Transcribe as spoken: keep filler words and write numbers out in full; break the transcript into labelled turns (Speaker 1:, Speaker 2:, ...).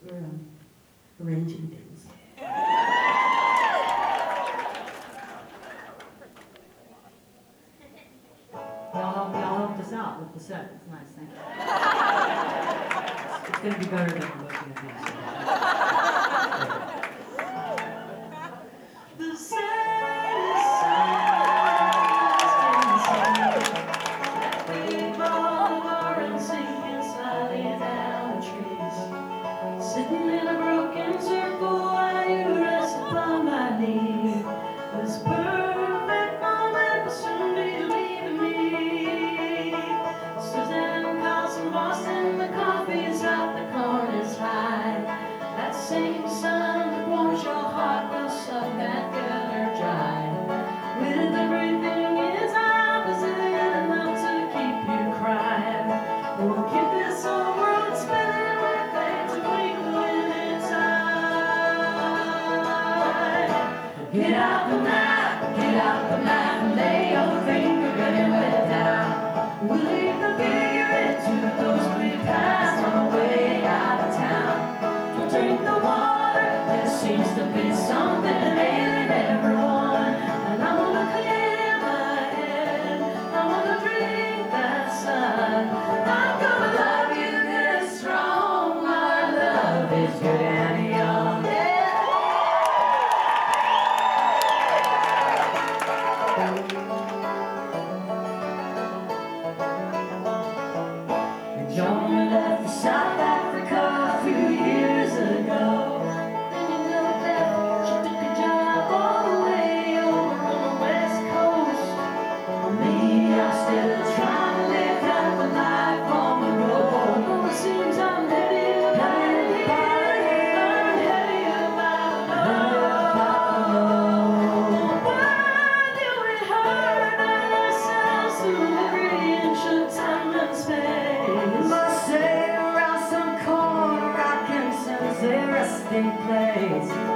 Speaker 1: We're um, arranging things. Y'all help, y'all helped us out with the set. It's nice, thank you. It's, it's gonna be better than I'm looking at these. The saddest sight that we both are and sinking slowly down the trees, sitting in a broken circle while you rest upon my knee. This perfect moment will soon be leaving me. Suzanne calls from Boston, the coffee's out, the corn is high. That same sun that warms your heart will suck that gutter dry. With everything is opposite enough to keep you crying. We'll keep this whole world spinning with fate to twinkle in its eye. Get out the map, get out the map, and lay your finger in it down. We'll leave the figure into those quick paths on the way out of town. Don't drink the water, there seems to be something ailing everyone. And I'm gonna clear my head, I'm gonna drink that sun. I'm gonna love you good and strong, our love is good and young. John left for South Africa a few years ago. Then you know that she took a job all the way over on the West Coast. Me, I'm still trying to live half a life on the road. Oh, it seems I'm heavy about it, I'm heavy about love. Why do we hurt ourselves to every inch of time and space? Must say around some corner I can sense a resting place.